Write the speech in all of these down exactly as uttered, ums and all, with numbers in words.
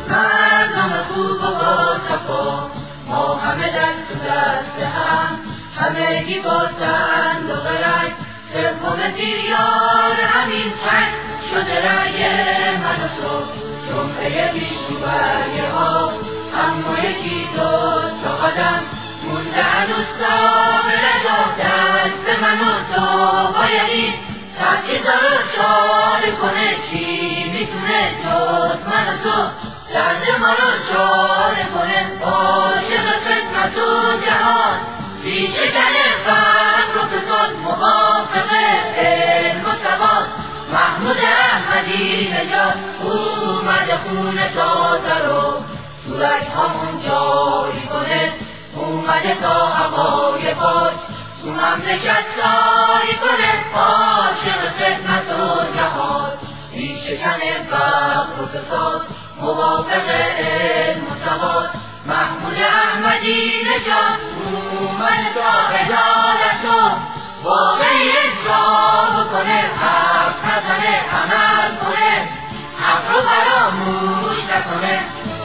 مردم خوب و با صفا، ما همه دست تو دست هم، همگی با صندوق رای، سوم تیریار همین پنج شده رای من و تو. جمعه پیش رو برگه ها اما یکی دو تا قدم مونده هنوز تا به رجا، دست من و تو بایدیم تبعیضا رو چاره کنه. کی میتونه جز من و تو درد ما رو چاره کنه؟ عاشق خدمت و جهان بیشکن فقر و فساد، موافق علم و سواد محمود احمدی نژاد. اومده خون تازه رو تو رگ‌هامون جاری کنه، اومده تا هوای پاک تو مملکت ساری کنه. عاشق خدمت و جهاد بیشکن فقر و فساد، موافق علم و سواد محمود احمدی نژاد. اومده تا عدالت و واقعی اجرا بکنه، حق نزنه عمل کنه، حق رو فراموش نکنه،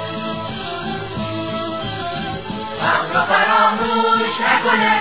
حق رو فراموش نکنه.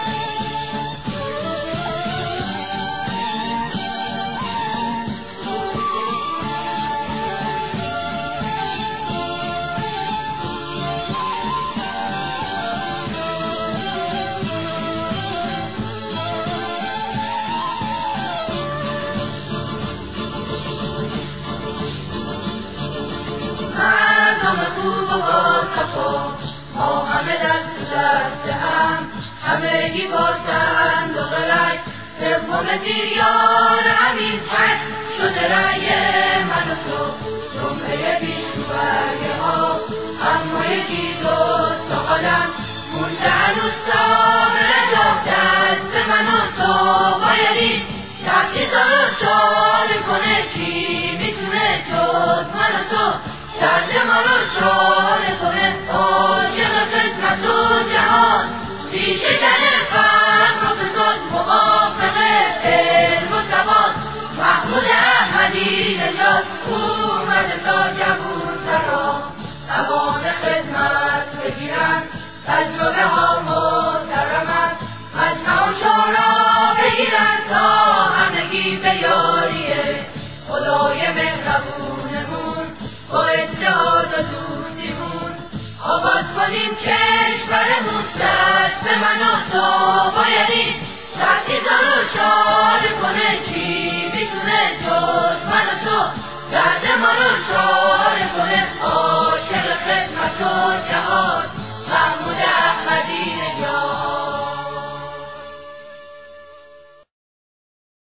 مردم خوب و با صفا، ما همه دست تو دست هم، همگی با صندوق رای، سوم تیریار همین پنج شده رای من و تو. جمعه پیش رو برگه ها اما یکی دو تا قدم مونده هنوز تا به رجا، دست من و تو بایدیم تبعیضا رو چاره کنه. کی میتونه جز من و تو درد ما رو چاره کنه؟ عاشق خدمت و جهان بیشکن فقر و فساد، موافق علم و سواد محمود احمدی نژاد. اومده تا جوون‌ترا توان خدمت بگیرن، تجربه ها محترمت مجمع و شورا بگیرن، تا همگی به یاریه خدای مهربونمون با اتحاد و دوستیمون آباد کنیم کشورمون. دست من و تو بایدیم تبعیضا رو چاره کنه. کی میتونه جز من و تو درد ما رو چاره کنه؟ عاشق خدمت و جهاد